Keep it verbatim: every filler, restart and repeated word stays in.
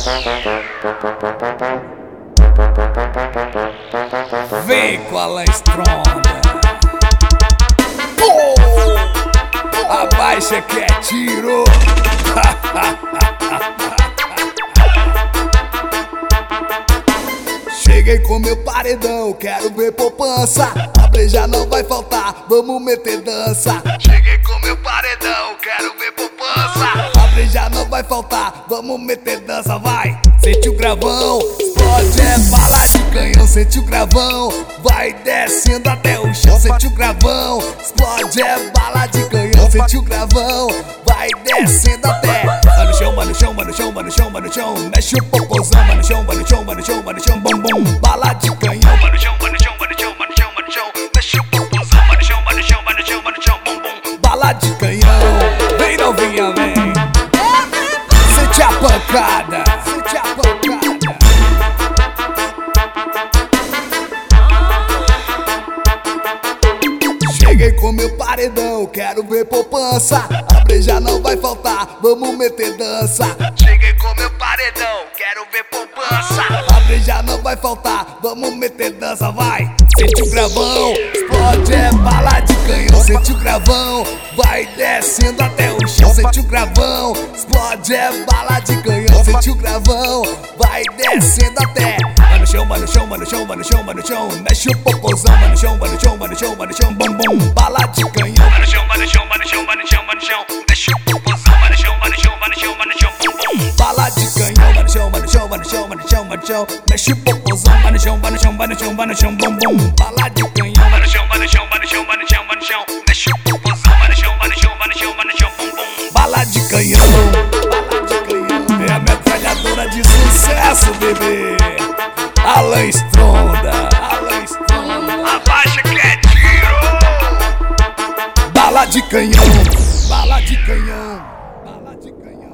Vem com a Stronda. Oh! Abaixa que é tiro. Cheguei com meu paredão, quero ver poupança. A breja não vai faltar, vamos meter dança. Cheguei com meu paredão, quero ver poupança. A breja não vai faltar, vamos meter dança, vai. Sente o gravão, explode é bala de canhão. Sente o gravão, vai descendo até o chão. Sente o gravão, explode é bala de canhão. Sente o gravão, vai descendo até. Vai no chão, vai no chão, vai no chão, vai no chão, vai no chão. Mexe o popozão, vai no chão, vai no chão, vai no chão, vai no chão, bom bom. Bala de canhão, vai no chão, vai no chão, vai no chão, vai no chão, vai no chão. Mexe o popozão, vai no chão, vai no chão, vai no chão, vai no chão, bom bom. Bala de canhão, vem novinha, vem. Sente a pancada, sente a pancada. Cheguei com meu paredão, quero ver poupança. A breja não vai faltar, vamos meter dança. Cheguei com meu paredão, quero ver poupança. A breja não vai faltar, vamos meter dança, vai. Sente o gravão, explode é bala de canhão. Sente o gravão, vai descendo até o chão. Sente o gravão, explode é bala de canhão. Sente o gravão, vai descendo até. Vai no chão, vai no chão, vai no chão, vai no chão, vai no chão. Mexe o popozão, vai no chão, vai no chão, vai no chão, vai no chão, bom bom. Bala de canhão, vai no chão, vai no chão, vai no chão, vai no chão, vai no chão. Mexe o popozão, vai no chão, vai no chão, vai no chão, vai no chão, bom bom. Bala de canhão, vai no chão, vai no chão, vai no chão, vai no chão, vai no chão. Mexe o popozão, vai no chão, vai no chão, vai no chão, vai no chão, bom bom. Bala de canhão, vai no chão, vai no chão, vai no chão, vai no chão, vai no chão. Mexe o popozão, vai no chão, vai no chão, vai no chão, vai no chão, bom bom. Bala de canhão, bala de canhão. É a metralhadora de sucesso, bebê. Alan Stronda, Alan Stronda. Abaixa que é tiro. Bala de canhão, bala de canhão, bala de canhão.